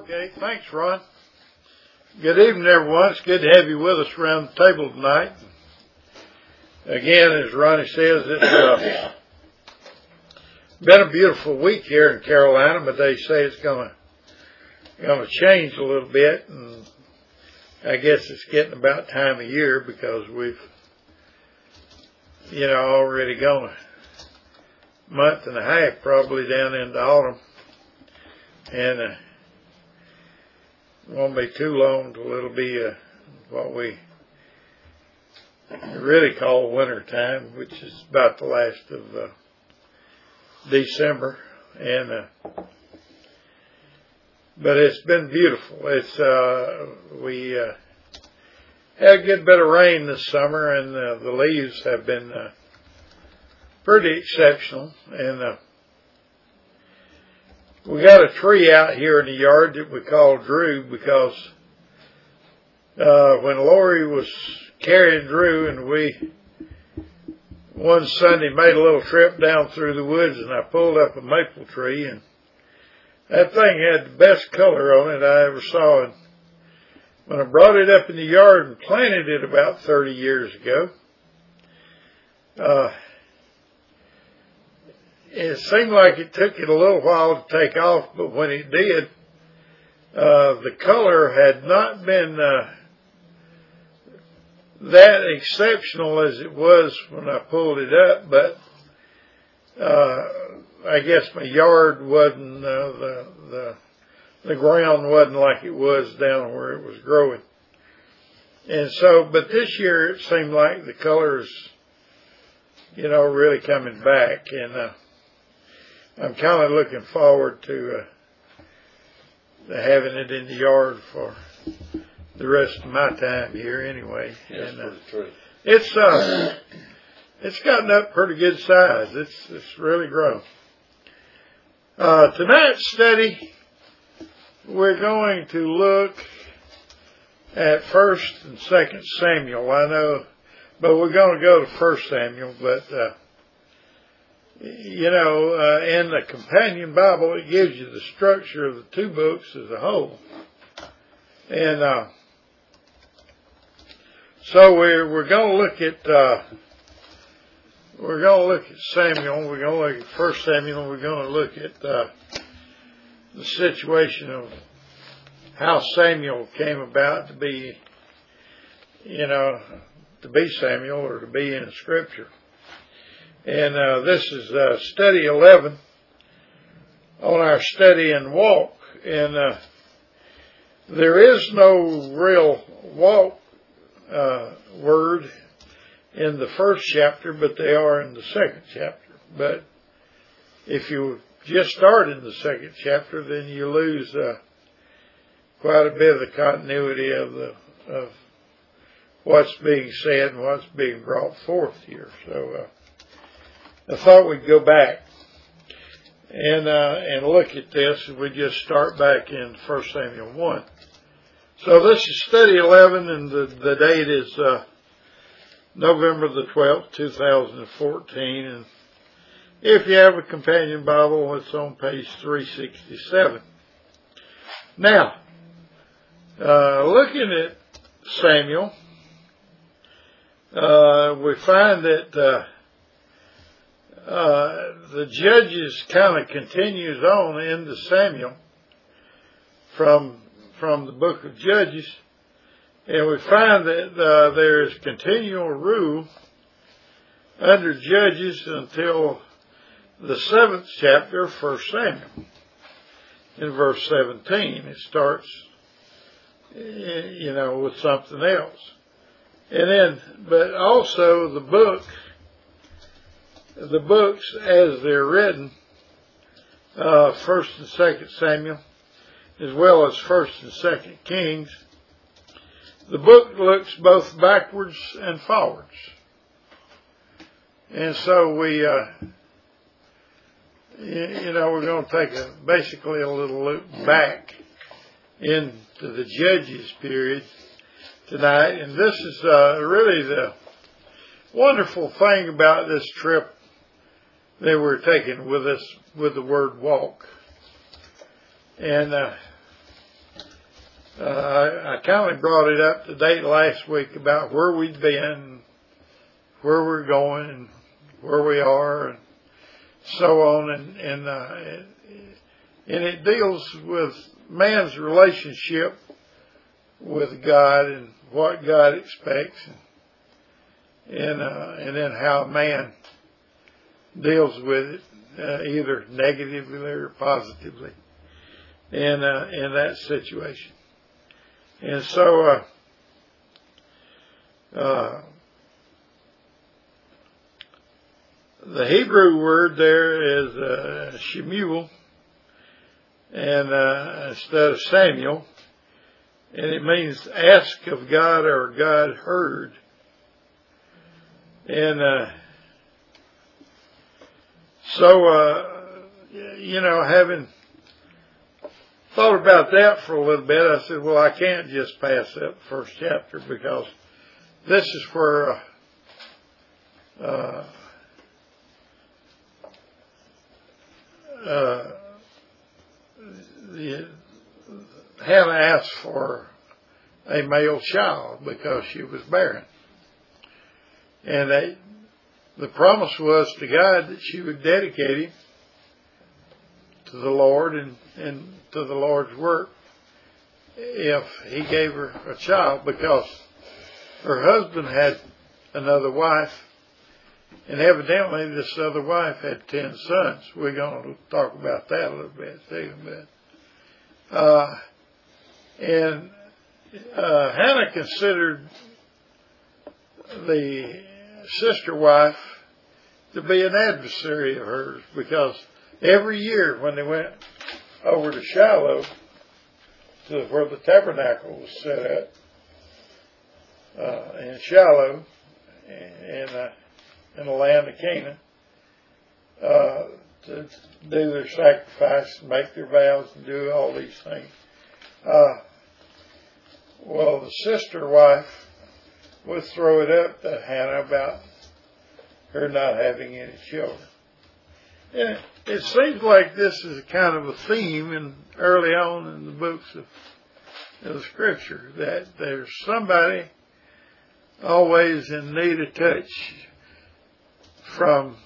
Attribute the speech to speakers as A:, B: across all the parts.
A: Okay, thanks, Ron. Good evening, everyone. It's good to have you with us around the table tonight. Again, as Ronnie says, it's been a beautiful week here in Carolina, but they say it's gonna change a little bit, and I guess it's getting about time of year because we've, already gone a month and a half probably down into autumn, and it won't be too long till it'll be what we really call winter time, which is about the last of December, and but it's been beautiful. We had a good bit of rain this summer, and the leaves have been pretty exceptional. And we got a tree out here in the yard that we call Drew because when Lori was carrying Drew, and we one Sunday made a little trip down through the woods, and I pulled up a maple tree, and that thing had the best color on it I ever saw. And when I brought it up in the yard and planted it about 30 years ago, it seemed like it took it a little while to take off, but when it did, the color had not been that exceptional as it was when I pulled it up, but I guess my yard wasn't, the ground wasn't like it was down where it was growing. And so, but this year it seemed like the colors, really coming back, and I'm kind of looking forward to having it in the yard for the rest of my time here anyway.
B: Yes,
A: and it's gotten up pretty good size. It's really grown. Tonight's study, we're going to look at 1st and 2nd Samuel. I know, but we're going to go to 1st Samuel. But in the companion Bible, it gives you the structure of the two books as a whole. And so we're going to look at Samuel. We're going to look at 1st Samuel. We're going to look at the situation of how Samuel came about to be, to be Samuel or to be in Scripture. And this is study 11 on our study and walk. And there is no real walk word in the 1st chapter, but they are in the 2nd chapter. But if you just start in the 2nd chapter, then you lose quite a bit of the continuity of what's being said and what's being brought forth here. So I thought we'd go back and look at this. We just start back in 1 Samuel 1. So this is study 11, and the date is November the 12th, 2014. And if you have a companion Bible, it's on page 367. Now, looking at Samuel, we find that the Judges kind of continues on into Samuel from the book of Judges, and we find that there is continual rule under Judges until the 7th chapter of 1 Samuel. In verse 17, it starts, with something else. And then, but also the books as they're written, 1st and 2nd Samuel, as well as 1st and 2nd Kings, the book looks both backwards and forwards. And so we're going to take basically a little look back into the Judges period tonight. And this is really the wonderful thing about this trip that we're taking with us with the word walk. And I kind of brought it up to date last week about where we'd been, where we're going, and where we are, and so on, and it deals with man's relationship with God and what God expects, and then how man deals with it, either negatively or positively, in that situation. And so, the Hebrew word there is Shemuel, and instead of Samuel, and it means ask of God or God heard. And so, having thought about that for a little bit, I said, well, I can't just pass up the first chapter, because this is where Hannah asked for a male child because she was barren. And the promise was to God that she would dedicate him to the Lord and to the Lord's work if he gave her a child, because her husband had another wife, and evidently this other wife had 10 sons. We're going to talk about that a little bit too. And Hannah considered the sister wife to be an adversary of hers, because every year when they went over to Shiloh, to where the tabernacle was set up, in Shiloh, in the land of Canaan, to do their sacrifice and make their vows and do all these things. Well, the sister wife would throw it up to Hannah about her not having any children. And it seems like this is kind of a theme early on in the books of the Scripture, that there's somebody always in need of touch from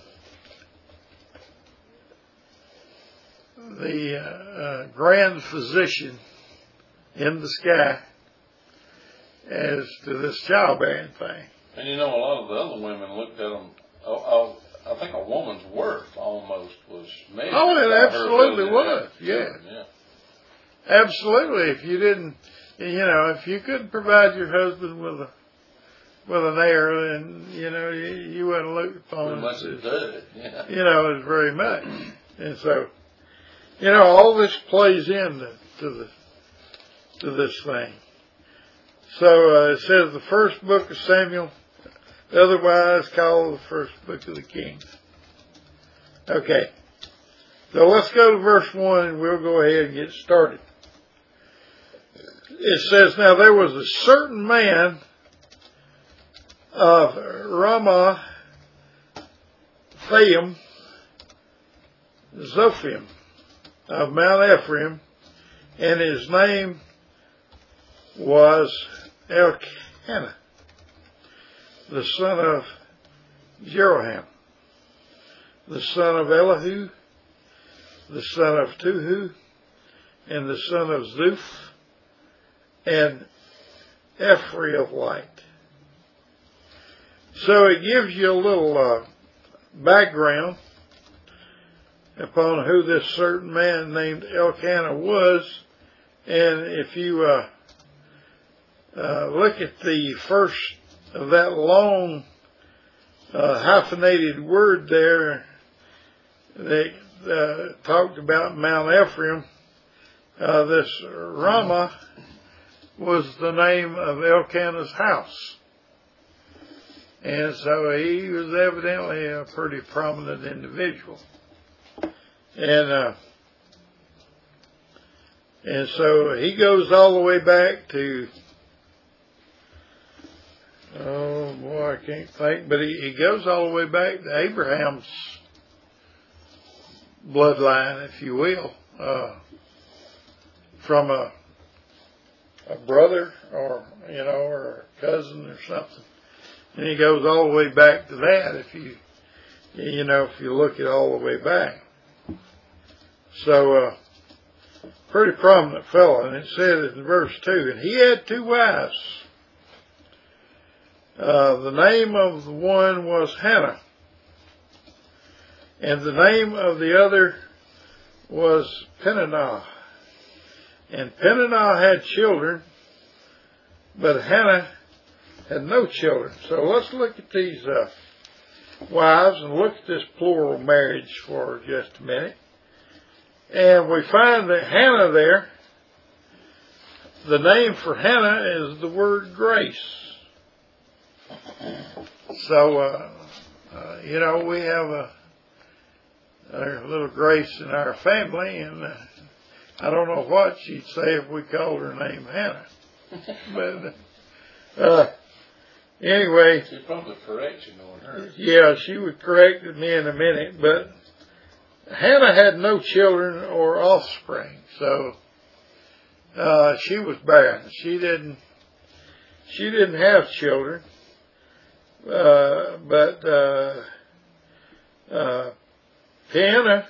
A: the grand physician in the sky as to this childbearing thing.
B: And a lot of the other women looked at them. I think a woman's worth almost was measured.
A: Oh, it absolutely was. Yeah. Absolutely. If you didn't, if you couldn't provide your husband with an heir, then you wouldn't look upon it as very much. And so, all this plays into to this thing. So it says the first book of Samuel, otherwise called the first book of the Kings. Okay, so let's go to verse 1 and we'll go ahead and get started. It says, now there was a certain man of Ramah Zophim of Mount Ephraim, and his name was Elkanah, the son of Jeroham, the son of Elihu, the son of Tuhu, and the son of Zuph, and Ephraimite. So it gives you a little background upon who this certain man named Elkanah was. And if you look at the first of that long hyphenated word there that talked about Mount Ephraim, this Ramah was the name of Elkanah's house. And so he was evidently a pretty prominent individual. And so he goes all the way back to, oh boy, I can't think, but he goes all the way back to Abraham's bloodline, if you will, from a brother or, or a cousin or something. And he goes all the way back to that if you look at all the way back. So, pretty prominent fellow. And it said in verse 2, and he had 2 wives. The name of the one was Hannah, and the name of the other was Peninnah. And Peninnah had children, but Hannah had no children. So let's look at these wives and look at this plural marriage for just a minute. And we find that Hannah there, the name for Hannah is the word grace. So, we have a little Grace in our family, and I don't know what she'd say if we called her name Hannah. But anyway,
B: she'd probably correct you knowing her.
A: Yeah, she would correct me in a minute. But Hannah had no children or offspring, so she was barren. She didn't have children, but Peninnah,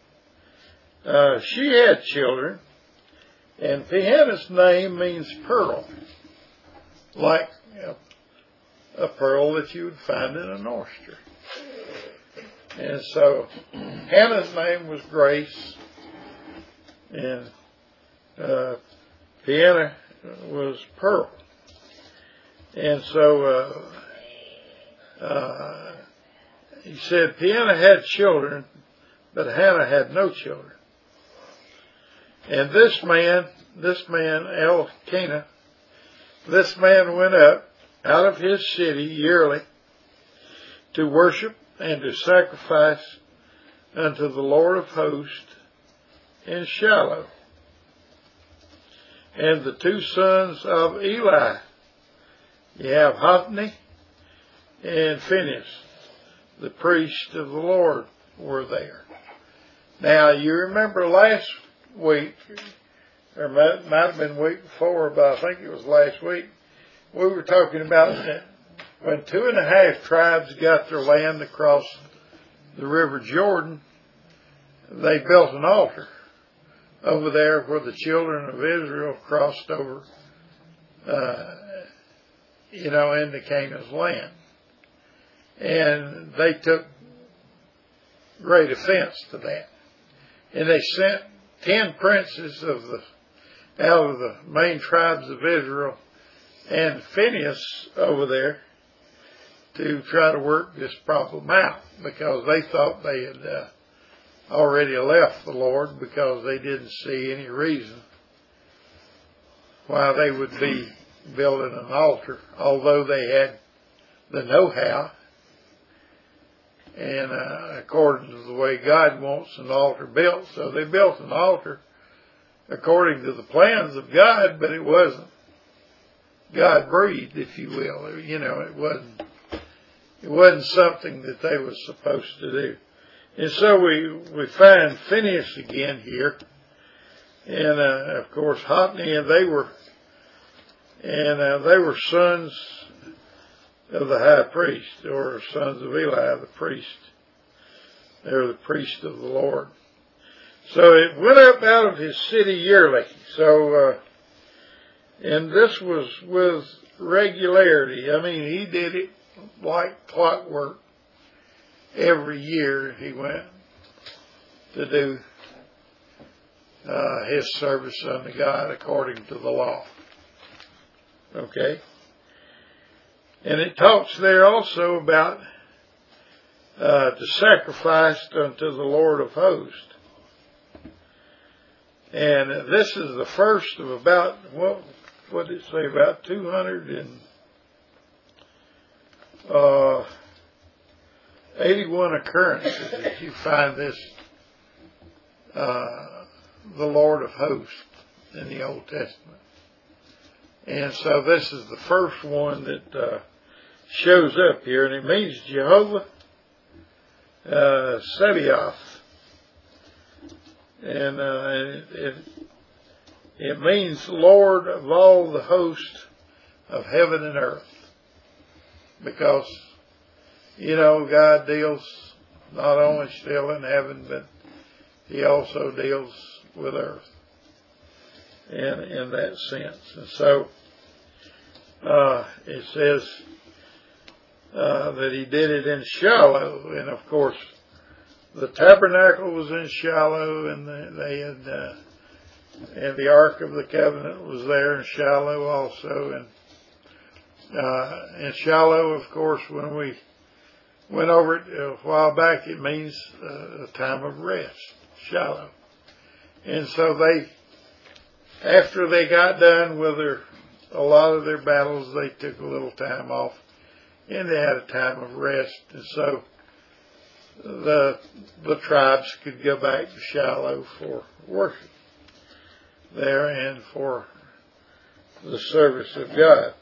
A: she had children, and Peninnah's name means pearl, like a pearl that you would find in an oyster. And so Hannah's name was Grace, and Peninnah was Pearl. And so he said Peninnah had children, but Hannah had no children. And this man, Elkanah, this man went up out of his city yearly to worship and to sacrifice unto the Lord of hosts in Shiloh. And the 2 sons of Eli, you have Hophni and Phinehas, the priest of the Lord, were there. Now, you remember last week, or might have been the week before, but I think it was last week, we were talking about that when 2.5 tribes got their land across the River Jordan, they built an altar over there where the children of Israel crossed over, into Canaan's land. And they took great offense to that. And they sent 10 princes out of the main tribes of Israel and Phinehas over there to try to work this problem out, because they thought they had already left the Lord, because they didn't see any reason why they would be building an altar, although they had the know-how. And according to the way God wants an altar built, so they built an altar according to the plans of God, but it wasn't God-breathed, if you will. It wasn't something that they were supposed to do. And so we find Phinehas again here, and of course Hophni, and they were sons of the high priest, or sons of Eli the priest. They were the priest of the Lord. So it went up out of his city yearly. So, and this was with regularity. I mean, he did it like clockwork. Every year he went to do his service unto God according to the law. Okay? And it talks there also about to sacrifice unto the Lord of hosts. And this is the first of about, what did it say, about 281 occurrences that you find this, the Lord of hosts in the Old Testament. And so this is the first one that shows up here, and it means Jehovah Sabaoth. And It means Lord of all the host of heaven and earth. Because, God deals not only still in heaven, but He also deals with earth in that sense. And so it says that He did it in Shiloh, and of course the tabernacle was in Shiloh, and they had and the Ark of the Covenant was there in Shiloh also, and in Shiloh, of course, when we went over it a while back, it means a time of rest, Shiloh. And so after they got done with a lot of their battles, they took a little time off, and they had a time of rest. And so the tribes could go back to Shiloh for worship there and for the service of God.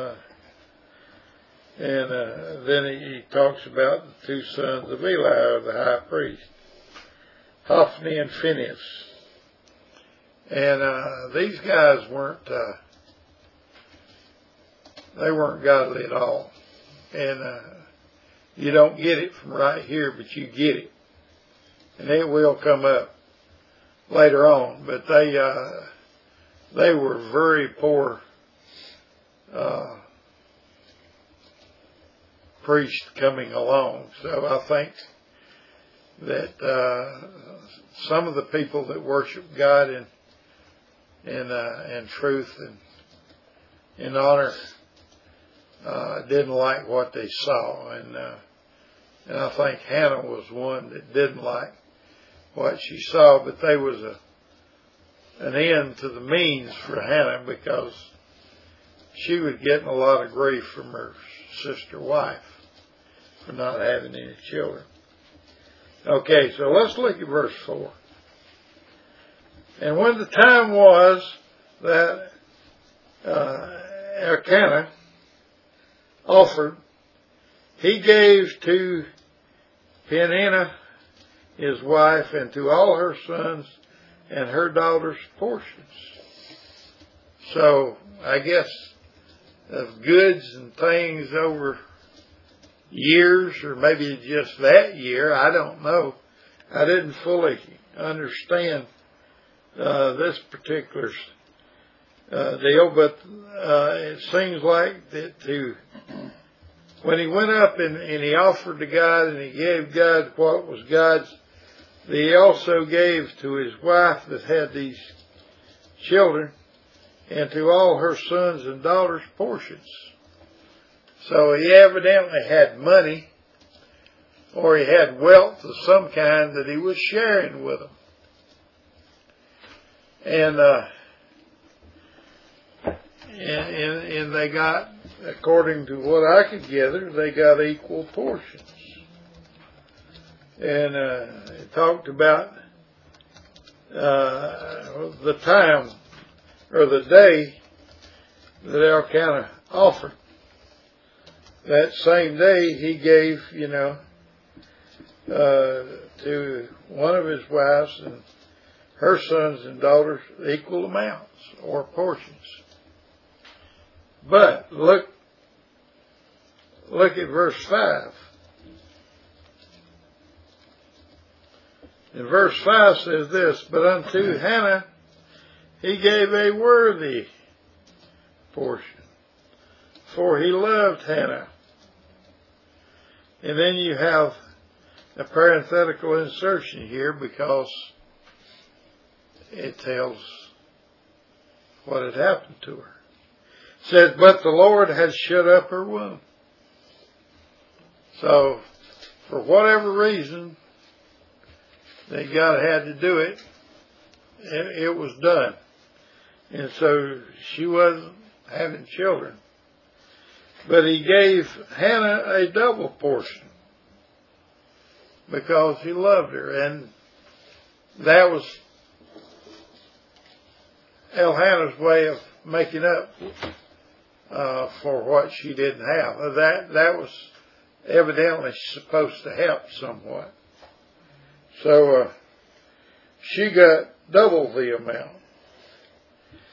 A: Then he talks about the two sons of Eli, the high priest, Hophni and Phinehas. And these guys weren't godly at all. And you don't get it from right here, but you get it. And it will come up later on. But they were very poor priests coming along. So I think that some of the people that worship God in truth and in honor didn't like what they saw, and I think Hannah was one that didn't like what she saw. But there was an end to the means for Hannah, because she was getting a lot of grief from her sister wife for not having any children. Okay, so let's look at verse 4. And when the time was that Elkanah offered, he gave to Peninnah his wife and to all her sons and her daughters portions. So I guess of goods and things over years, or maybe just that year, I don't know. I didn't fully understand this particular deal, but it seems like that when he went up and he offered to God and he gave God what was God's, he also gave to his wife that had these children and to all her sons and daughters portions. So he evidently had money, or he had wealth of some kind that he was sharing with them. And they got, according to what I could gather, they got equal portions. And it talked about the time or the day that Elkanah offered. That same day he gave, to one of his wives and her sons and daughters equal amounts or portions. But look at verse 5. And verse 5 says this, but unto Hannah he gave a worthy portion, for he loved Hannah. And then you have a parenthetical insertion here, because it tells what had happened to her. It says, but the Lord had shut up her womb. So, for whatever reason that God had to do it, it was done. And so she wasn't having children. But he gave Hannah a double portion because he loved her. And that was Elkanah's way of making up for what she didn't have. That was evidently supposed to help somewhat. So she got double the amount.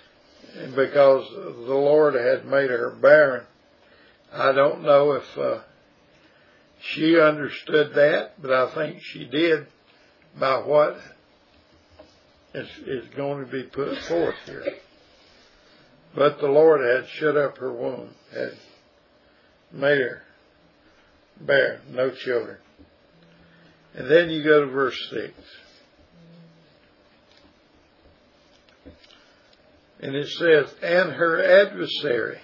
A: because the Lord had made her barren. I don't know if she understood that, but I think she did by what is going to be put forth here. But the Lord had shut up her womb, had made her barren, no children. And then you go to verse 6. And it says, and her adversary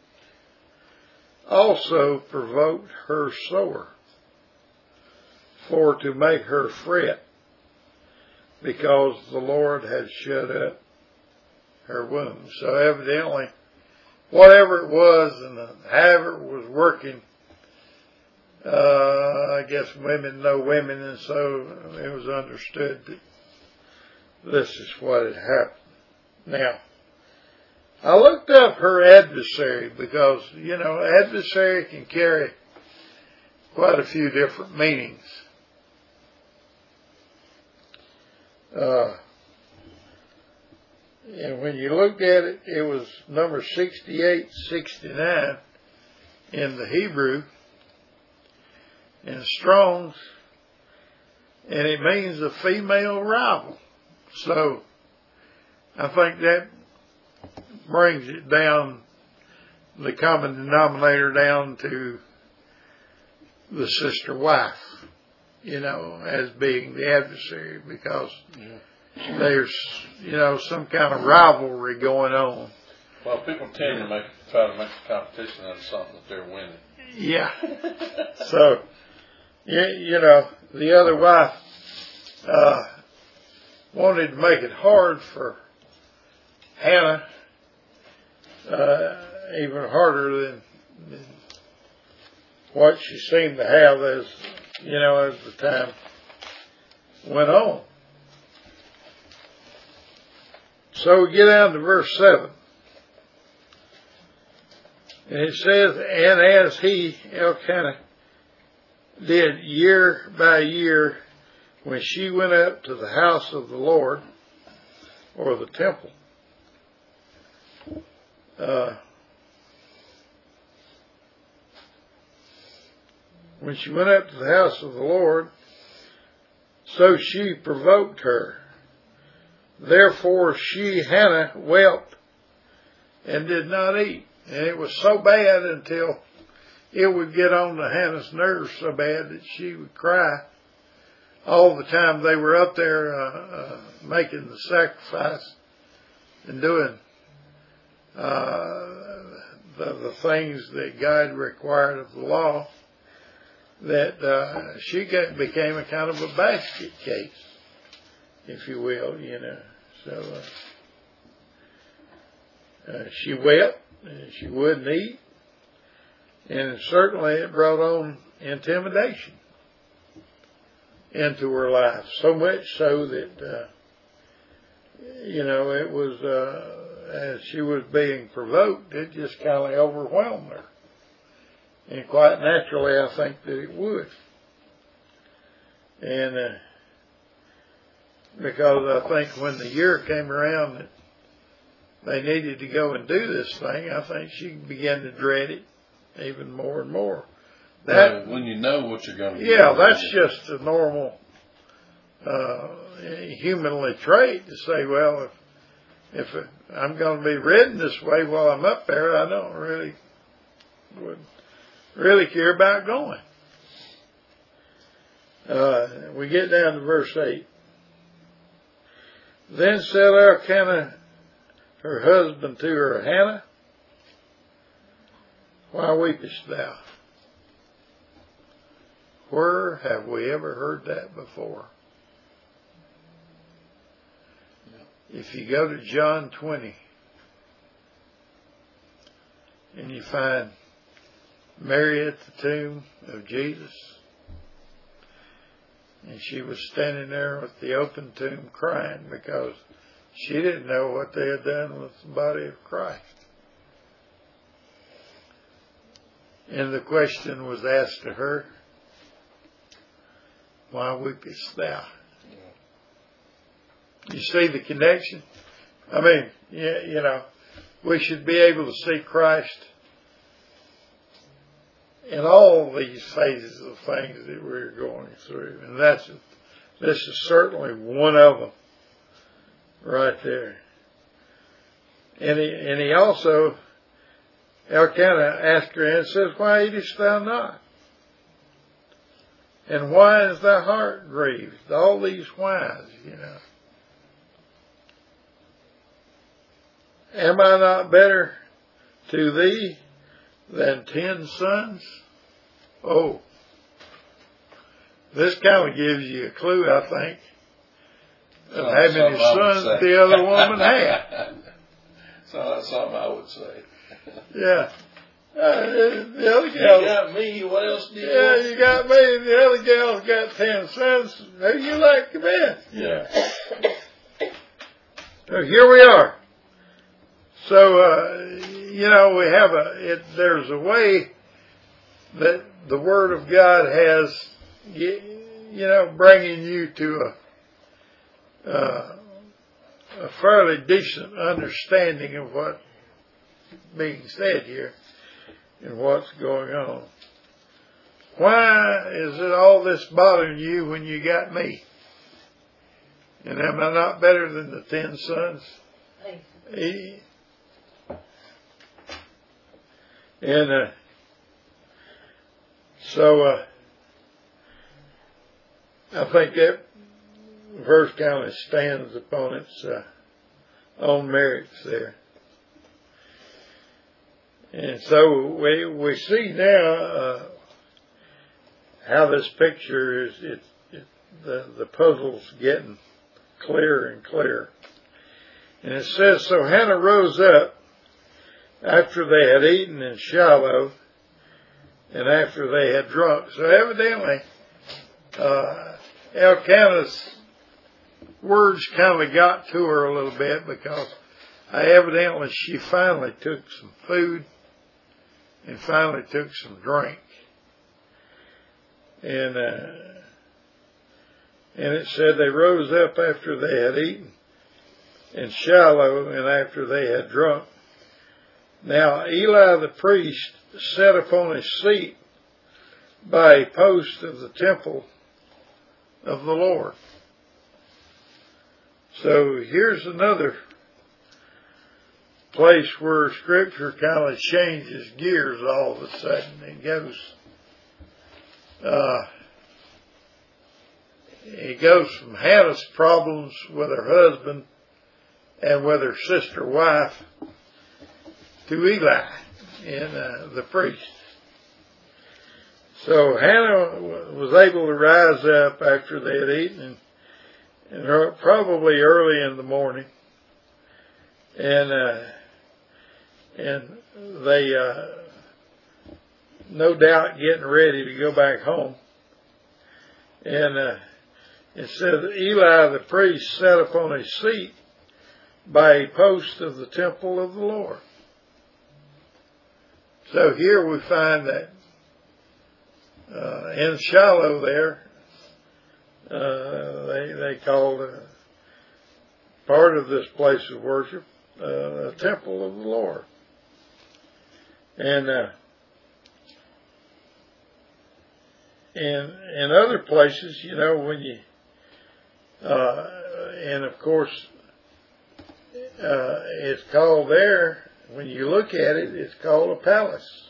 A: also provoked her sore, for to make her fret, because the Lord had shut up her womb. So evidently, whatever it was and however it was working, I guess women know women, and so it was understood that this is what had happened. Now, I looked up her adversary because, adversary can carry quite a few different meanings. And when you look at it, it was number 6869 in the Hebrew, in Strong's, and it means a female rival. So I think that brings it down, the common denominator down to the sister wife, as being the adversary, because there's, some kind of rivalry going on.
B: Well, people tend to try to make a competition out of something that they're winning.
A: Yeah. So, the other wife wanted to make it hard for Hannah, even harder than what she seemed to have as the time went on. So we get down to verse 7. And it says, and as he, Elkanah, did year by year when she went up to the house of the Lord, or the temple, when she went up to the house of the Lord, so she provoked her. Therefore she, Hannah, wept and did not eat. And it was so bad until it would get on to Hannah's nerves so bad that she would cry all the time they were up there making the sacrifice and doing the things that God required of the law, that she became a kind of a basket case, if you will, So she wept and she wouldn't eat, and certainly it brought on intimidation into her life, so much so that it was as she was being provoked, it just kind of overwhelmed her, and quite naturally I think that it would. And because I think when the year came around that they needed to go and do this thing, I think she began to dread it even more and more. That,
B: when you know what you're going to do.
A: Yeah, that's just a normal humanly trait to say, well, if I'm going to be ridden this way while I'm up there, I don't really care about going. We get down to verse 8. Then said Elkanah, her husband, to her, Hannah, why weepest thou? Where have we ever heard that before? If you go to John 20 and you find Mary at the tomb of Jesus, and she was standing there with the open tomb crying because she didn't know what they had done with the body of Christ. And the question was asked to her, why weepest thou? You see the connection? I mean, we should be able to see Christ in all these phases of things that we're going through. And this is certainly one of them right there. And he also, Elkanah asked her and says, why eatest thou not? And why is thy heart grieved? All these whys, Am I not better to thee than 10 sons? Oh, this kind of gives you a clue, I think, of how many sons the other woman had.
B: So that's something I would say.
A: Yeah. The other gal.
B: You got me. What else do you want?
A: Yeah, you got me. The other gal's got 10 sons. Who you like the best?
B: Yeah.
A: So here we are. So, we have there's a way that the Word of God has, bringing you to a fairly decent understanding of what's being said here and what's going on. Why is it all this bothering you when you got me? And am I not better than the 10 sons? I think that verse kind of stands upon its own merits there. And so we see now how this picture is, the puzzle's getting clearer and clearer. And it says, so Hannah rose up after they had eaten in Shiloh and after they had drunk. So evidently, Elkanah's words kind of got to her a little bit, because evidently she finally took some food and finally took some drink. And it said they rose up after they had eaten in Shiloh and after they had drunk. Now Eli the priest sat upon his seat by a post of the temple of the Lord. So here's another place where Scripture kind of changes gears all of a sudden. It goes from Hannah's problems with her husband and with her sister wife to Eli and the priest. So Hannah was able to rise up after they had eaten, and probably early in the morning, and they no doubt getting ready to go back home. And it says Eli the priest sat upon a seat by a post of the temple of the Lord. So here we find that in Shiloh there, they called part of this place of worship a temple of the Lord. And in other places, when you, and of course, it's called there, when you look at it, it's called a palace.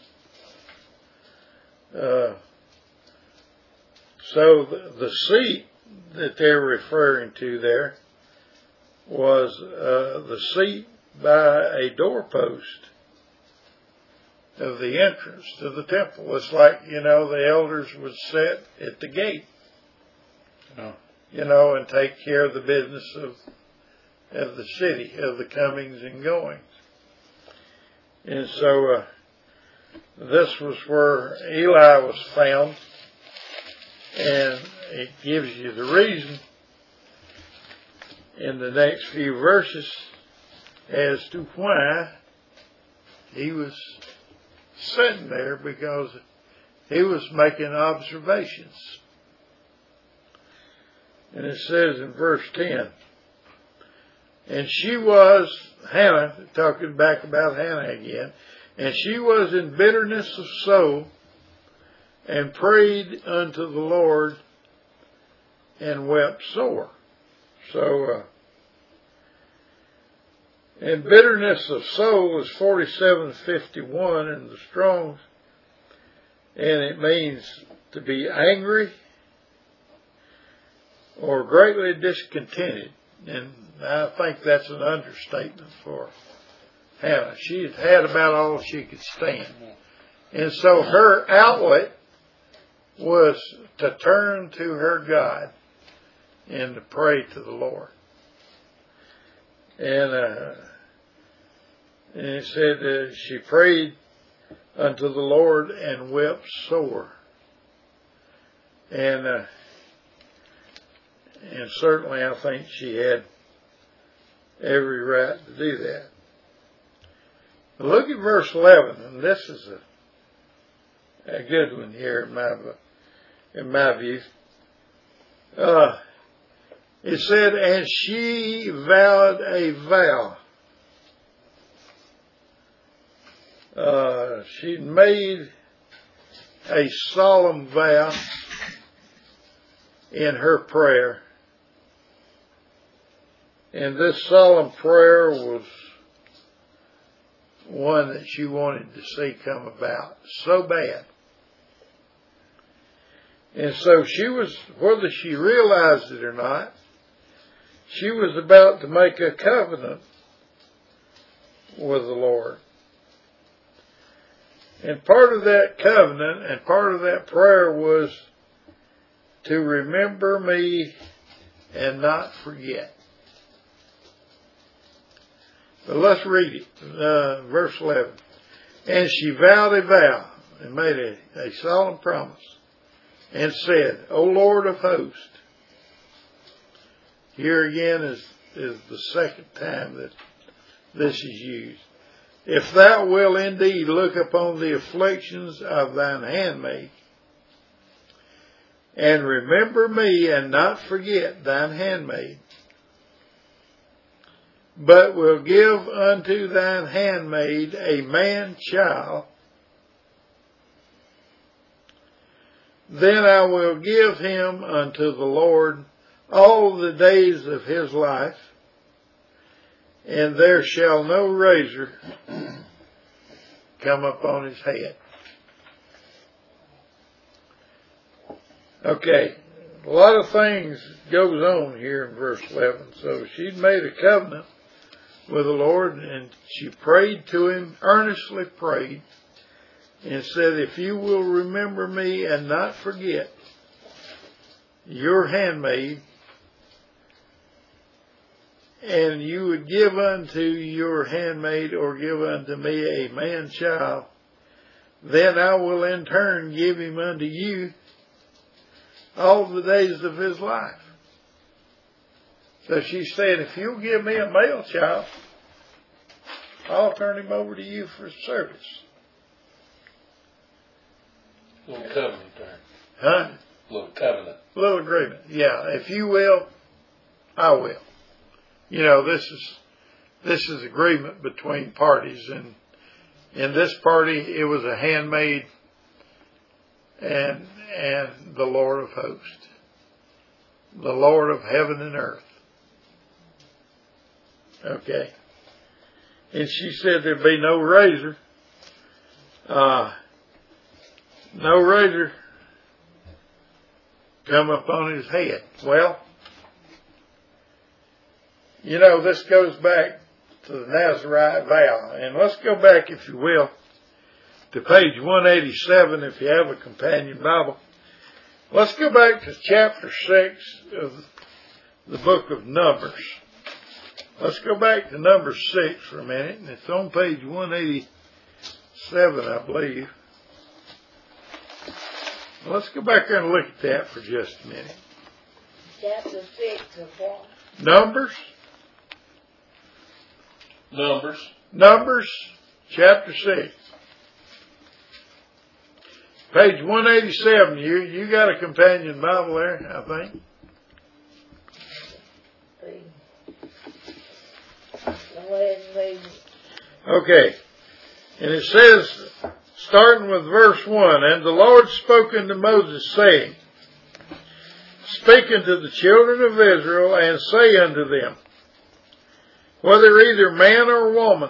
A: So the seat that they're referring to there was the seat by a doorpost of the entrance to the temple. It's like, the elders would sit at the gate, and take care of the business of the city, of the comings and goings. And so this was where Eli was found, and it gives you the reason in the next few verses as to why he was sitting there, because he was making observations. And it says in verse 10, And she was, Hannah, talking back about Hannah again, and she was in bitterness of soul, and prayed unto the Lord, and wept sore. So, and bitterness of soul is 4751 in the Strong's, and it means to be angry or greatly discontented. And I think that's an understatement for Hannah. She had about all she could stand. And so her outlet was to turn to her God and to pray to the Lord. And it said she prayed unto the Lord and wept sore. And certainly I think she had every right to do that. But look at verse 11, and this is a good one here in my view. It said, and she vowed a vow. She made a solemn vow in her prayer. And this solemn prayer was one that she wanted to see come about so bad. And so she was, whether she realized it or not, she was about to make a covenant with the Lord. And part of that covenant and part of that prayer was to remember me and not forget. But let's read it. Verse 11. And she vowed a vow and made a solemn promise and said, O Lord of hosts. Here again is the second time that this is used. If thou wilt indeed look upon the afflictions of thine handmaid, and remember me and not forget thine handmaid, but will give unto thine handmaid a man child, then I will give him unto the Lord all the days of his life, and there shall no razor come upon his head. Okay, a lot of things goes on here in verse 11. So she'd made a covenant with the Lord, and she prayed to him, earnestly prayed, and said, if you will remember me and not forget your handmaid, and you would give unto your handmaid or give unto me a man child, then I will in turn give him unto you all the days of his life. So she said, if you'll give me a male child, I'll turn him over to you for service.
B: Little covenant there.
A: Huh?
B: Little covenant.
A: Little agreement. Yeah. If you will, I will. You know, this is agreement between parties, and in this party it was a handmaid and the Lord of hosts, the Lord of heaven and earth. Okay. And she said there'd be no razor. No razor come upon his head. Well, you know, this goes back to the Nazarite vow. And let's go back, if you will, to page 187 if you have a companion Bible. Let's go back to chapter 6 of the book of Numbers. Let's go back to number 6 for a minute. And it's on page 187, I believe. Let's go back there and look at that for just a minute.
C: Chapter 6 of what?
A: Numbers. Numbers, chapter 6. Page 187. You got a companion Bible there, I think.
C: Go ahead and read it.
A: Okay. And it says, starting with verse 1, and the Lord spoke unto Moses, saying, Speak unto the children of Israel, and say unto them, whether either man or woman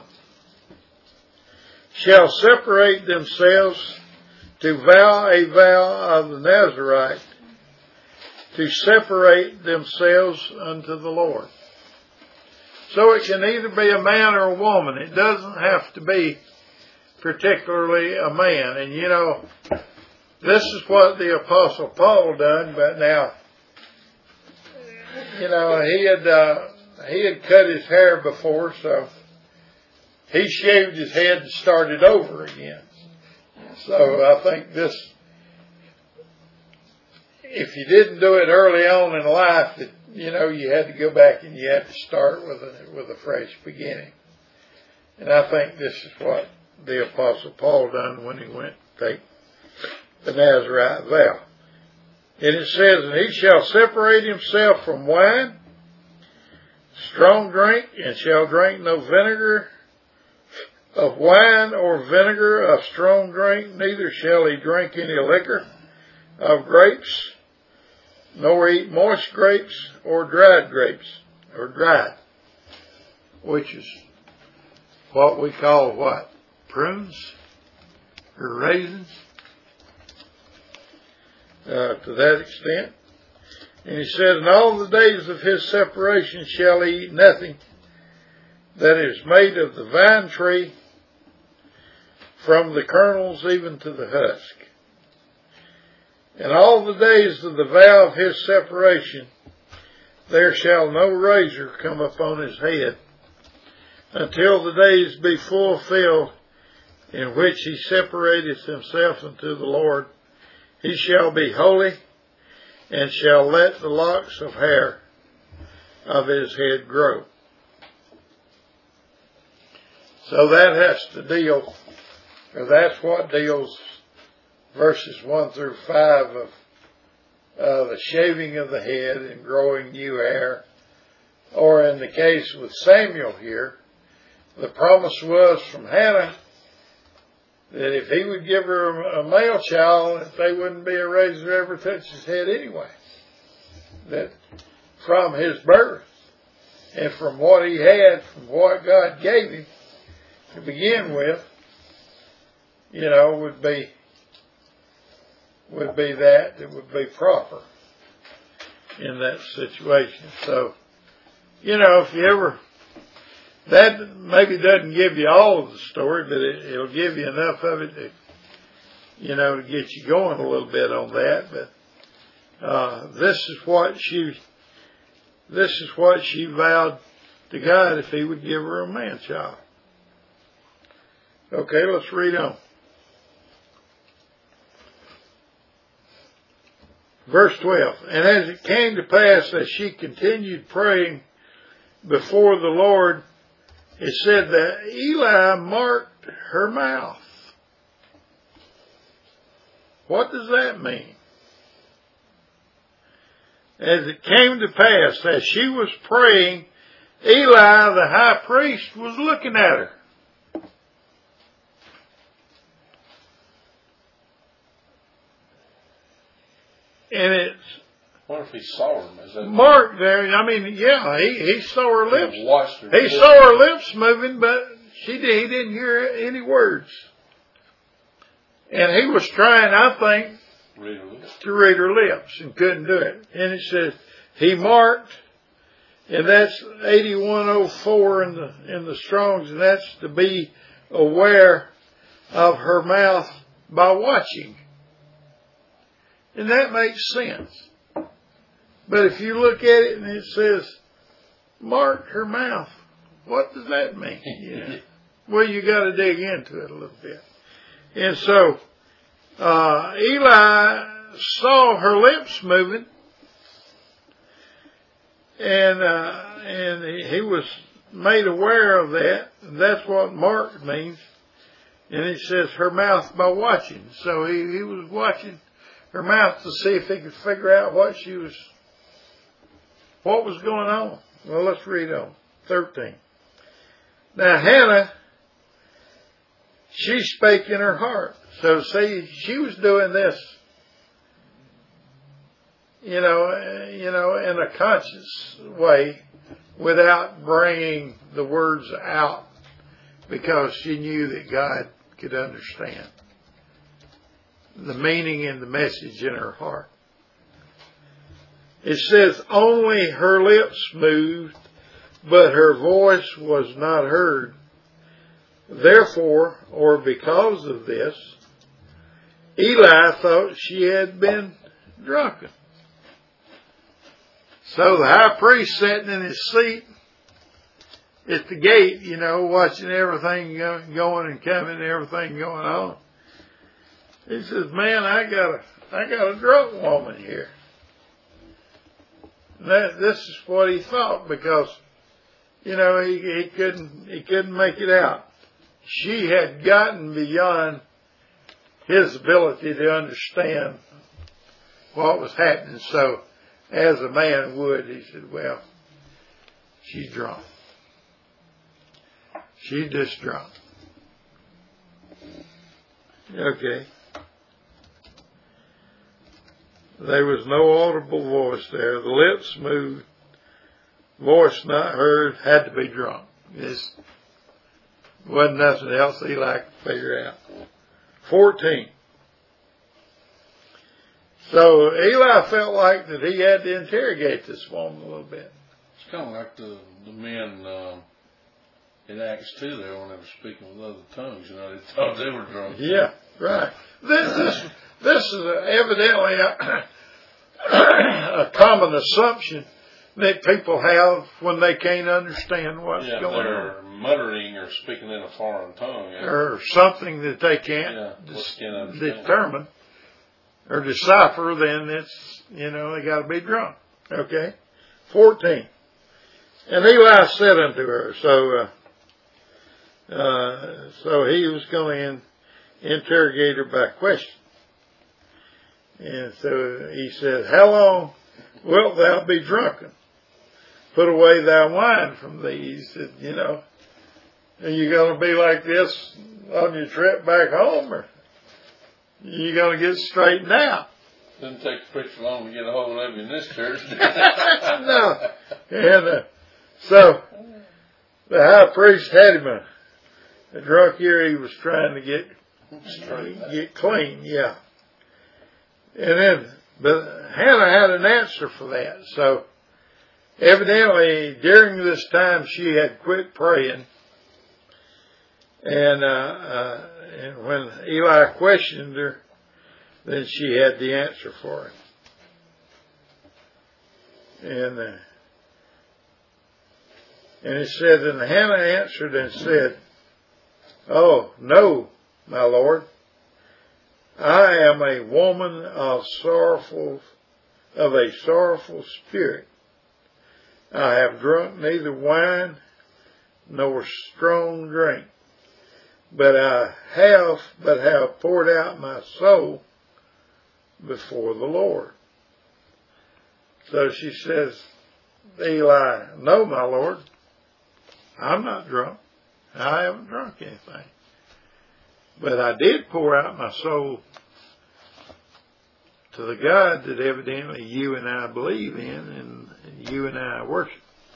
A: shall separate themselves to vow a vow of the Nazarite, to separate themselves unto the Lord. So it can either be a man or a woman. It doesn't have to be particularly a man. And you know, this is what the Apostle Paul done, but now, you know, he had cut his hair before, so he shaved his head and started over again. So I think this, if you didn't do it early on in life, you know, you had to go back and you had to start with a fresh beginning. And I think this is what the Apostle Paul done when he went to take the Nazarite vow. And it says, and he shall separate himself from wine, strong drink, and shall drink no vinegar of wine or vinegar of strong drink, neither shall he drink any liquor of grapes, nor eat moist grapes or dried grapes, or dried, which is what we call what? Prunes or raisins, to that extent. And he said, in all the days of his separation shall he eat nothing that is made of the vine tree, from the kernels even to the husk. And all the days of the vow of his separation, there shall no razor come upon his head, until the days be fulfilled in which he separateth himself unto the Lord. He shall be holy, and shall let the locks of hair of his head grow. So that has to deal, or that's what deals verses 1 through 5 of the shaving of the head and growing new hair. Or in the case with Samuel here, the promise was from Hannah that if he would give her a male child, that they wouldn't be a razor ever touch his head anyway. That from his birth and from what he had, from what God gave him to begin with, you know, would be that would be proper in that situation. So, you know, if you ever, that maybe doesn't give you all of the story, but it'll give you enough of it to, you know, to get you going a little bit on that. But this is what she vowed to God if he would give her a man child. Okay, let's read on. Verse 12, and as it came to pass, as she continued praying before the Lord, it said that Eli marked her mouth. What does that mean? As it came to pass, as she was praying, Eli, the high priest, was looking at her. And it's,
B: what if he saw her? Is that
A: marked there? I mean, yeah, he saw her lips.
B: He
A: saw her lips moving, but he didn't hear any words. And he was trying, I think, to read her lips and couldn't do it. And it says he marked, and that's 8104 in the Strong's, and that's to be aware of her mouth by watching. And that makes sense. But if you look at it and it says, mark her mouth, what does that mean? Yeah. Well, you got to dig into it a little bit. And so, Eli saw her lips moving, and he was made aware of that. And that's what marked means. And it says her mouth by watching. So he was watching her mouth to see if he could figure out what was going on. Well, let's read on. 13. Now Hannah, she spake in her heart. So see, she was doing this, in a conscious way without bringing the words out, because she knew that God could understand the meaning and the message in her heart. It says, only her lips moved, but her voice was not heard. Therefore, or because of this, Eli thought she had been drunken. So the high priest sitting in his seat at the gate, watching everything going and coming and everything going on. He says, man, I got a drunk woman here. This is what he thought, because, he couldn't make it out. She had gotten beyond his ability to understand what was happening. So, as a man would, he said, well, she's drunk. She's just drunk. Okay. There was no audible voice there. The lips moved. Voice not heard. Had to be drunk. This wasn't nothing else Eli could figure out. 14. So Eli felt like that he had to interrogate this woman a little bit.
B: It's kind of like the men in Acts 2 there when they were speaking with other tongues. They thought they were drunk.
A: Yeah, right. This is evidently a common assumption that people have when they can't understand what's going on.
B: They're muttering or speaking in a foreign tongue.
A: Or something that they can't determine or decipher, then it's, they got to be drunk. Okay? 14. And Eli said unto her, so he was going to interrogate her by question. And so he said, how long wilt thou be drunken? Put away thy wine from thee. He said, are you going to be like this on your trip back home, or you going to get straightened out?
B: Didn't take the preacher long to get a hold of you in this church.
A: No. And so the high priest had him a drunk here. He was trying to get clean. Yeah. And then, but Hannah had an answer for that. So evidently during this time she had quit praying. And when Eli questioned her, then she had the answer for him. And it said, and Hannah answered and said, oh, no, my Lord. I am a woman of a sorrowful spirit. I have drunk neither wine nor strong drink, but have poured out my soul before the Lord. So she says, Eli, no, my Lord, I'm not drunk. I haven't drunk anything. But I did pour out my soul to the God that evidently you and I believe in and you and I worship.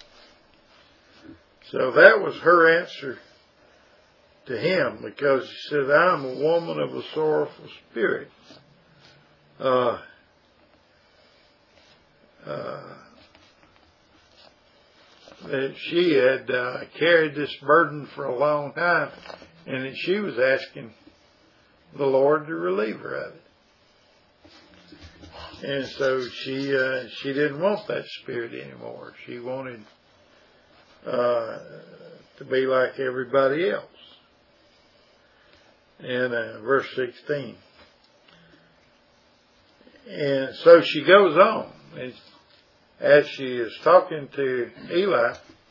A: So that was her answer to him, because she said, I'm a woman of a sorrowful spirit. That she had carried this burden for a long time, and that she was asking the Lord to relieve her of it. And so she didn't want that spirit anymore. She wanted to be like everybody else. And verse 16. And so she goes on. And as she is talking to Eli,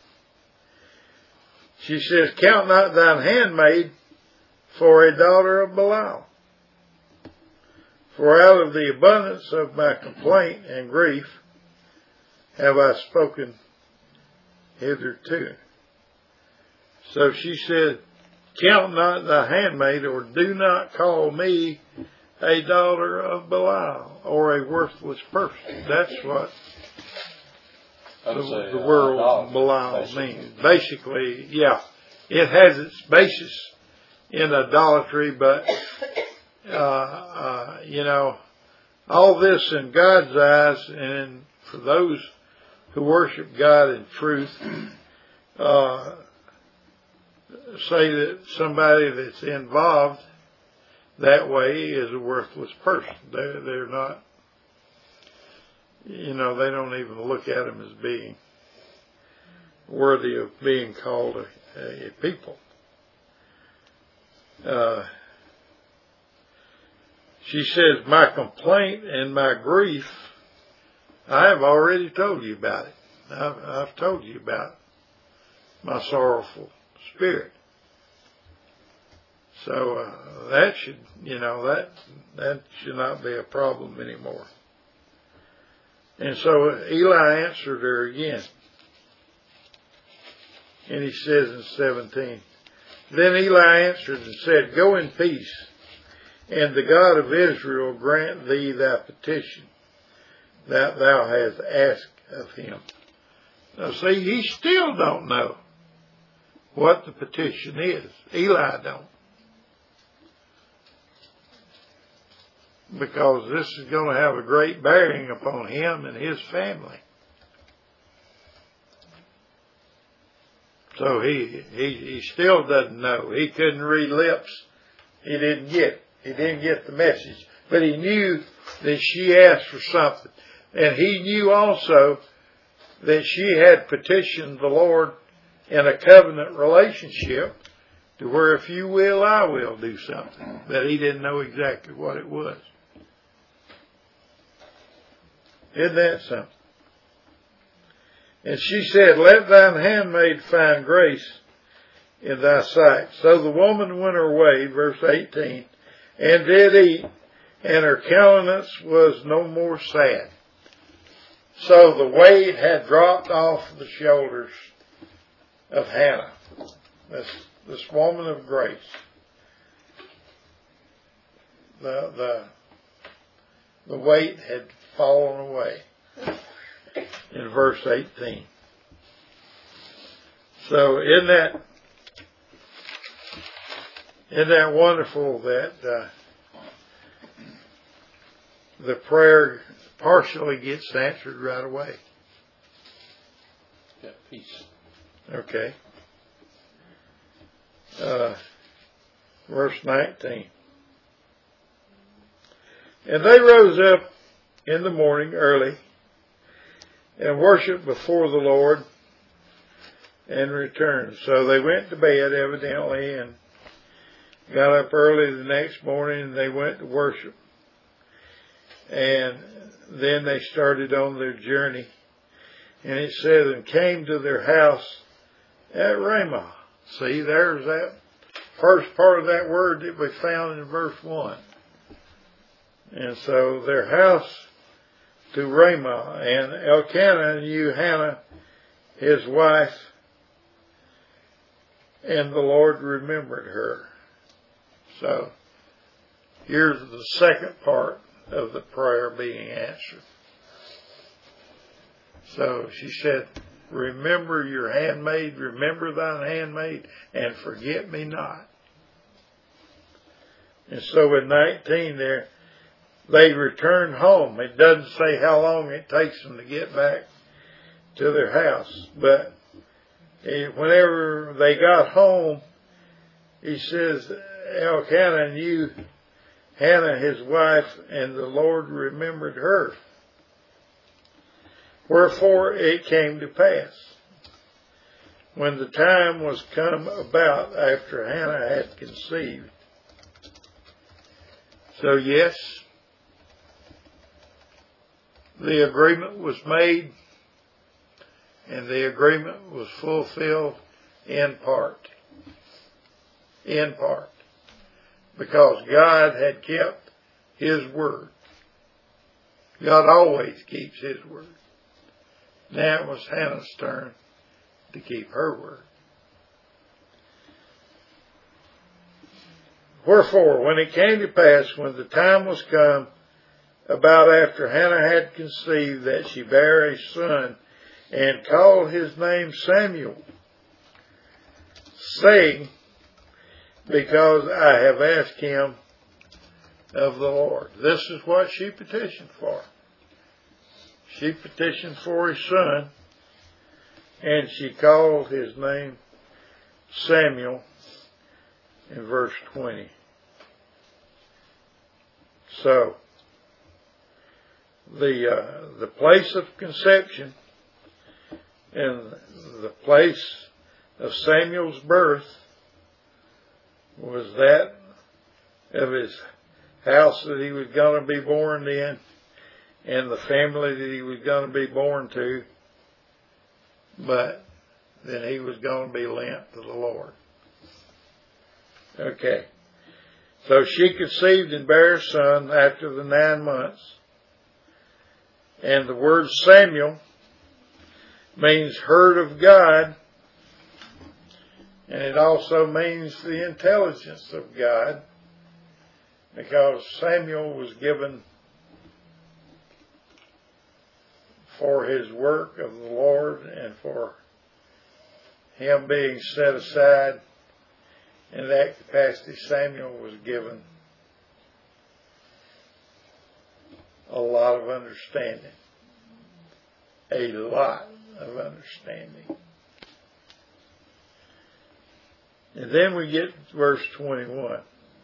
A: she says, count not thine handmaid for a daughter of Belial. For out of the abundance of my complaint and grief have I spoken hitherto. So she said, count not thy handmaid, or do not call me a daughter of Belial, or a worthless person. That's what the word Belial means. Basically, yeah, it has its basis in idolatry, but, all this in God's eyes, and for those who worship God in truth, say that somebody that's involved that way is a worthless person. They're not, they don't even look at them as being worthy of being called a people. She says, my complaint and my grief, I have already told you about it. I've told you about my sorrowful spirit. So that should, that should not be a problem anymore. And so Eli answered her again. And he says in 17, then Eli answered and said, go in peace, and the God of Israel grant thee thy petition that thou hast asked of him. Now see, he still don't know what the petition is. Eli don't. Because this is going to have a great bearing upon him and his family. So he still doesn't know. He couldn't read lips. He didn't get the message. But he knew that she asked for something. And he knew also that she had petitioned the Lord in a covenant relationship to where if you will, I will do something. But he didn't know exactly what it was. Isn't that something? And she said, let thine handmaid find grace in thy sight. So the woman went her way, verse 18, and did eat, and her countenance was no more sad. So the weight had dropped off the shoulders of Hannah, this woman of grace. The weight had fallen away in verse 18. So isn't that wonderful that the prayer partially gets answered right away?
B: Yeah, peace.
A: Okay. Verse 19. And they rose up in the morning early and worshiped before the Lord and returned. So they went to bed evidently and got up early the next morning and they went to worship. And then they started on their journey. And it says, and came to their house at Ramah. See, there's that first part of that word that we found in verse 1. And so their house to Ramah, and Elkanah knew Hannah, his wife, and the Lord remembered her. So here's the second part of the prayer being answered. So she said, remember your handmaid, remember thine handmaid, and forget me not. And so in 19 there, they returned home. It doesn't say how long it takes them to get back to their house. But whenever they got home, he says, Elkanah knew Hannah his wife, and the Lord remembered her. Wherefore it came to pass, when the time was come about after Hannah had conceived. So yes, the agreement was made, and the agreement was fulfilled in part. In part. Because God had kept His word. God always keeps His word. Now it was Hannah's turn to keep her word. Wherefore, when it came to pass, when the time was come, about after Hannah had conceived, that she bare a son, and called his name Samuel, saying, because I have asked him of the Lord. This is what she petitioned for. She petitioned for his son, and she called his name Samuel in verse 20. So, the place of conception and the place of Samuel's birth was that of his house that he was going to be born in and the family that he was going to be born to, but then he was going to be lent to the Lord. Okay. So she conceived and bare a son after the 9 months. And the word Samuel means heard of God. And it also means the intelligence of God. Because Samuel was given for his work of the Lord and for him being set aside. In that capacity, Samuel was given a lot of understanding. A lot of understanding. And then we get to verse 21.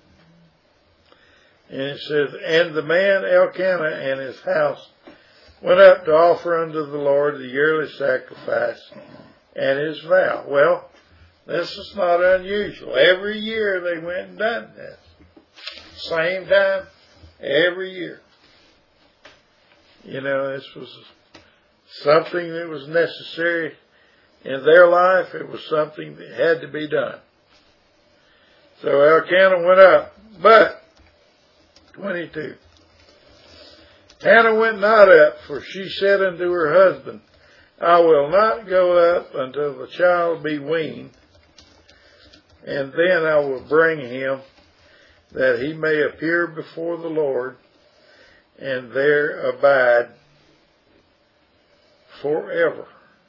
A: And it says, and the man Elkanah and his house went up to offer unto the Lord the yearly sacrifice and his vow. Well, this is not unusual. Every year they went and done this. Same time, every year. You know, this was something that was necessary in their life. It was something that had to be done. So Elkanah went up. But, 22. Hannah went not up, for she said unto her husband, I will not go up until the child be weaned, and then I will bring him, that he may appear before the Lord, and there abide forever.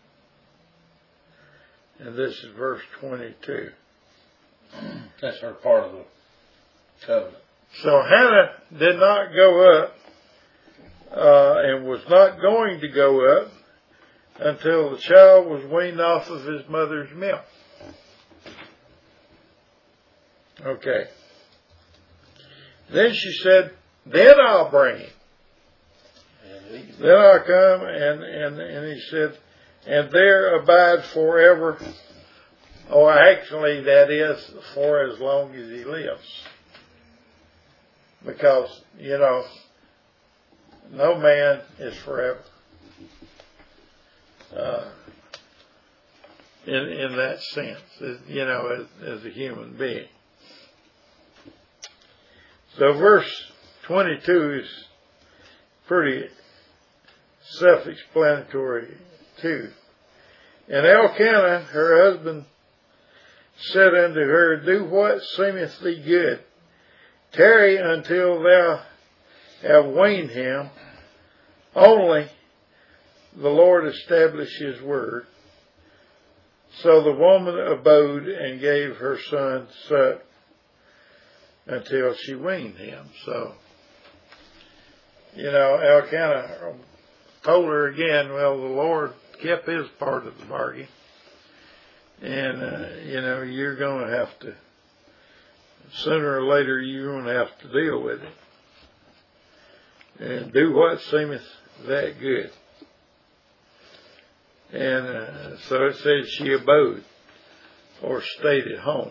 A: And this is verse 22.
B: That's her part of the covenant.
A: So Hannah did not go up, and was not going to go up until the child was weaned off of his mother's milk. Okay. Then she said, then I'll bring him. Then I'll come, and he said, and there abide forever. Oh, actually, that is for as long as he lives. Because, you know, no man is forever. In that sense, you know, as a human being. So verse 22 is pretty self-explanatory too. And Elkanah, her husband, said unto her, do what seemeth thee good. Tarry until thou have weaned him. Only the Lord establish his word. So the woman abode and gave her son suck until she weaned him. So, you know, Elkanah told her again, well, the Lord kept his part of the bargain. And, you know, you're going to have to, sooner or later, you're going to have to deal with it. And do what seemeth that good. And so it says she abode, or stayed at home.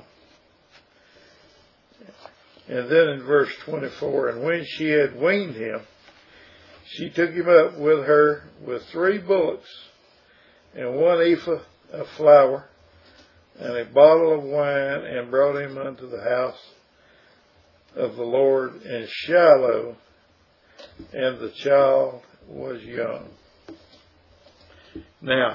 A: And then in verse 24, and when she had weaned him, she took him up with her with 3 bullocks, and 1 ephah of flour, and a bottle of wine, and brought him unto the house of the Lord in Shiloh, and the child was young. Now,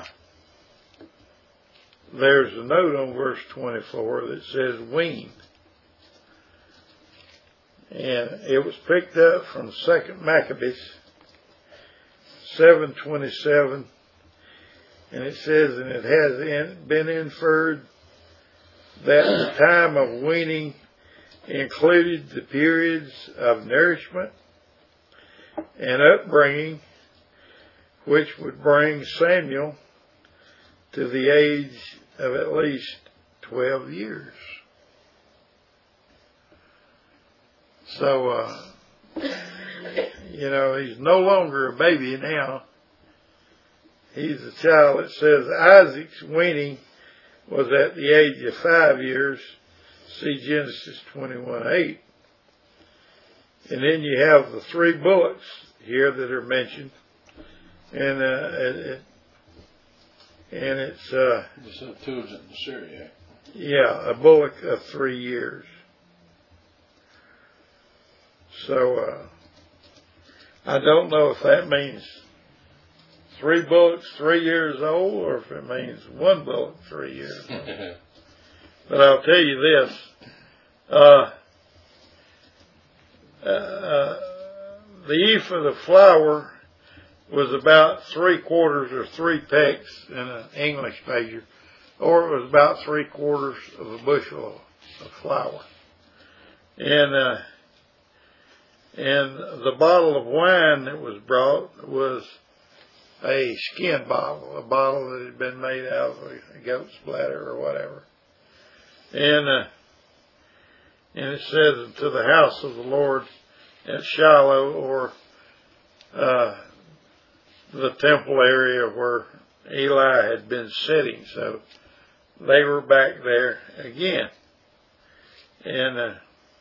A: there's a note on verse 24 that says weaned. And it was picked up from 2 Maccabees 7:27, and it says, and it has been inferred that the time of weaning included the periods of nourishment and upbringing, which would bring Samuel to the age of at least 12 years. So, he's no longer a baby now. He's a child. It says Isaac's weaning was at the age of 5 years. See Genesis 21:8. And then you have the 3 bullocks here that are mentioned. And it's
B: the Septuagint in Syriac.
A: Yeah, a bullock of 3 years. So I don't know if that means 3 bullocks 3 years old, or if it means 1 bullock 3 years old. But I'll tell you this: the ephah of the flour was about 3/4 or 3 pecks in an English measure, or it was about 3/4 of a bushel of flour. And the bottle of wine that was brought was a skin bottle, a bottle that had been made out of a goat's bladder or whatever. And it says, to the house of the Lord at Shiloh, or the temple area where Eli had been sitting. So they were back there again. And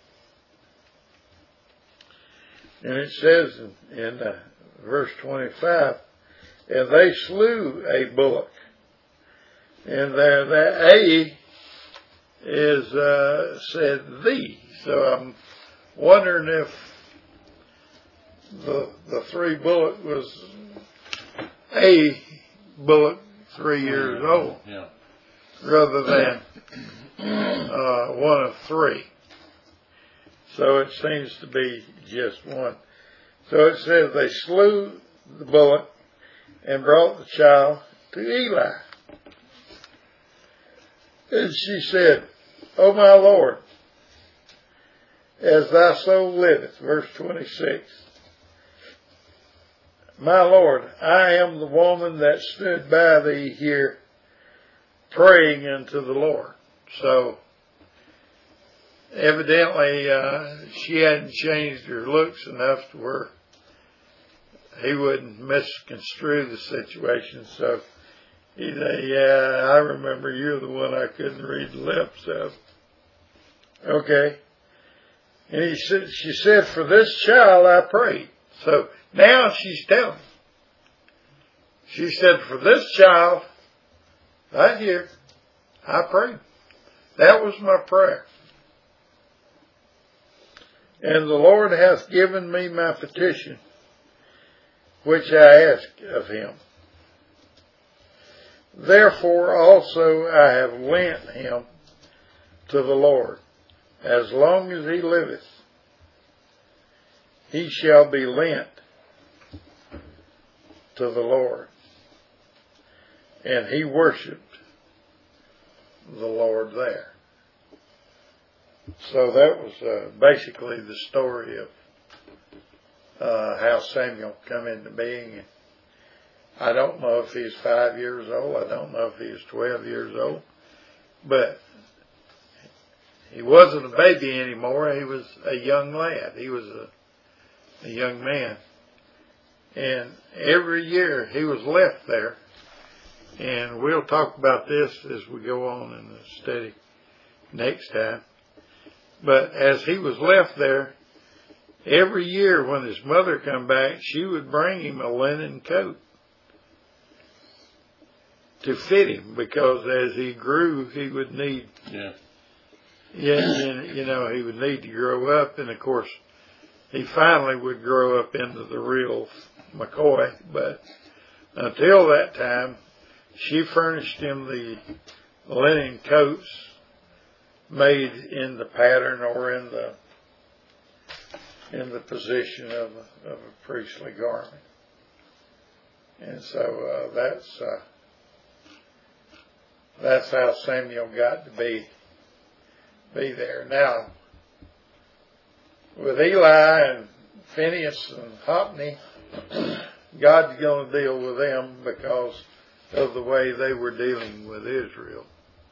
A: it says in verse 25, and they slew a bullock. And there, that A is said the. So I'm wondering if the 3 bullock was a bullock 3 years old, rather than 1 of 3. So it seems to be just 1. So it says they slew the bullock and brought the child to Eli. And she said, O my Lord, as thy soul liveth, verse 26, my Lord, I am the woman that stood by thee here praying unto the Lord. So evidently she hadn't changed her looks enough to where he wouldn't misconstrue the situation. So he said, yeah, I remember you're the one I couldn't read the lips of. Okay. And she said, for this child I prayed. So now she's telling. She said, for this child, right here, I prayed. That was my prayer. And the Lord hath given me my petition, which I asked of him. Therefore also I have lent him to the Lord. As long as he liveth, he shall be lent to the Lord. And he worshipped the Lord there. So that was basically the story of how Samuel come into being. I don't know if he's 5 years old. I don't know if he was 12 years old. But he wasn't a baby anymore. He was a young lad. He was a young man. And every year he was left there. And we'll talk about this as we go on in the study next time. But as he was left there, every year when his mother come back, she would bring him a linen coat to fit him, because as he grew, he would need, he would need to grow up. And of course, he finally would grow up into the real McCoy. But until that time, she furnished him the linen coats made in the pattern or in in the position of a priestly garment. And so that's how Samuel got to be there. Now, with Eli and Phinehas and Hophni, God's going to deal with them because of the way they were dealing with Israel.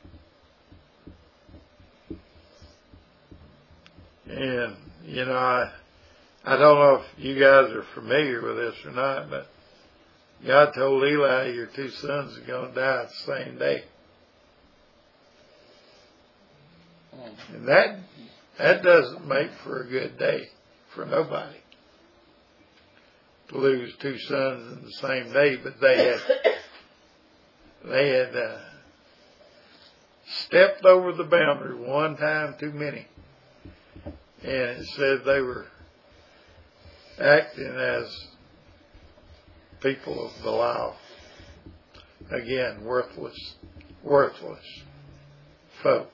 A: And, you know, I don't know if you guys are familiar with this or not, but God told Eli, your 2 sons are going to die the same day. And that doesn't make for a good day for nobody, to lose 2 sons in the same day. But they had stepped over the boundary one time too many. And it said they were acting as people of Belial. Again, worthless folks.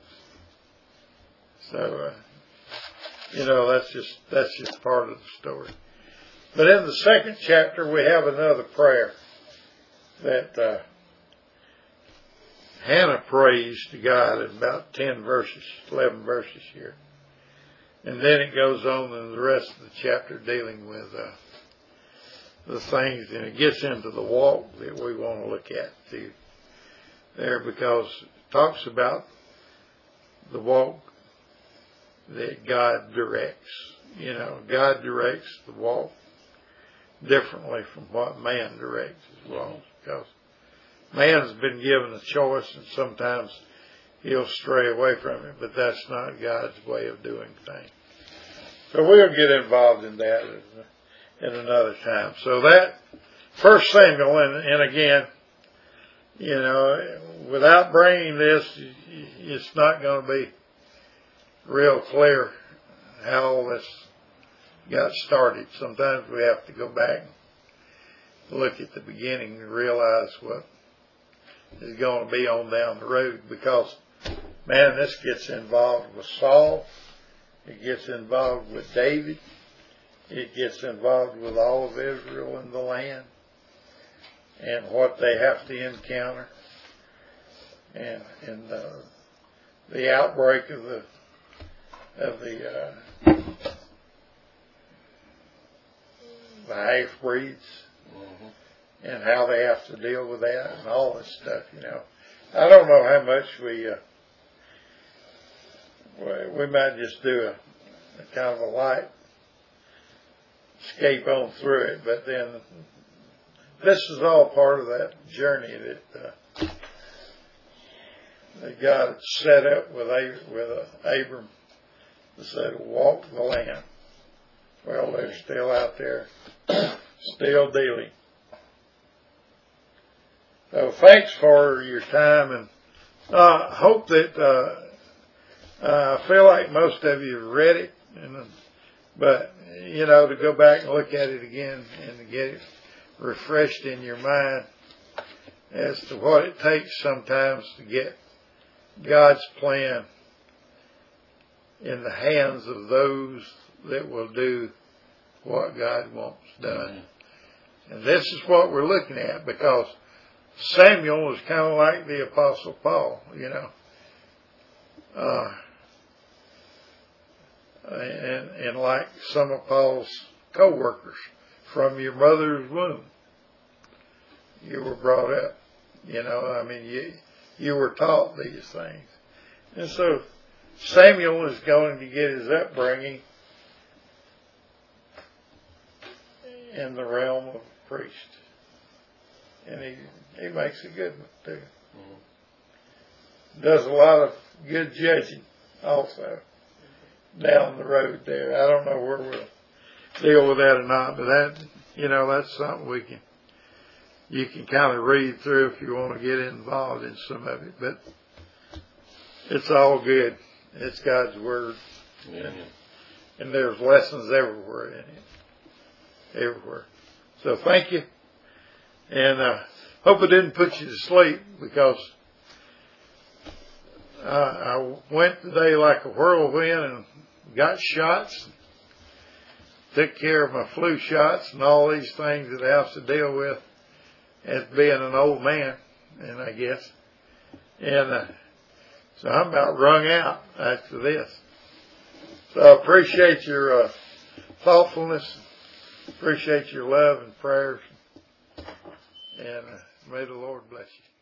A: So, you know, that's just part of the story. But in the 2nd chapter, we have another prayer that Hannah prays to God in about 11 verses here. And then it goes on in the rest of the chapter dealing with the things, and it gets into the walk that we want to look at too there, because it talks about the walk that God directs. You know, God directs the walk differently from what man directs his walk, because man's been given a choice, and sometimes he'll stray away from it, but that's not God's way of doing things. So we'll get involved in that in another time. So that 1 Samuel, and again, you know, without bringing this, it's not going to be real clear how all this got started. Sometimes we have to go back and look at the beginning and realize what is going to be on down the road, because, man, this gets involved with Saul. It gets involved with David. It gets involved with all of Israel in the land and what they have to encounter, and the outbreak of the half-breeds, and how they have to deal with that and all this stuff. You know, I don't know how much we might just do a kind of a light escape on through it, but then this is all part of that journey that God set up with Abram. That said, walk the land. Well, they're still out there, still dealing. So thanks for your time, and I hope that I feel like most of you have read it, but you know, to go back and look at it again and to get it refreshed in your mind as to what it takes sometimes to get God's plan in the hands of those that will do what God wants done. And this is what we're looking at, because Samuel is kind of like the Apostle Paul, you know. And like some of Paul's co-workers, from your mother's womb, you were brought up. You know, I mean, you were taught these things. And so Samuel is going to get his upbringing in the realm of a priest. And he makes a good one too. Does a lot of good judging also down the road there. I don't know where we'll deal with that or not, but that, you know, that's something you can kind of read through if you want to get involved in some of it. But it's all good. It's God's Word. Yeah. And there's lessons everywhere in it. Everywhere. So thank you. And hope it didn't put you to sleep, because I went today like a whirlwind and got shots. took care of my flu shots and all these things that I have to deal with as being an old man, and I guess. And so I'm about wrung out after this. So I appreciate your thoughtfulness, appreciate your love and prayers, and may the Lord bless you.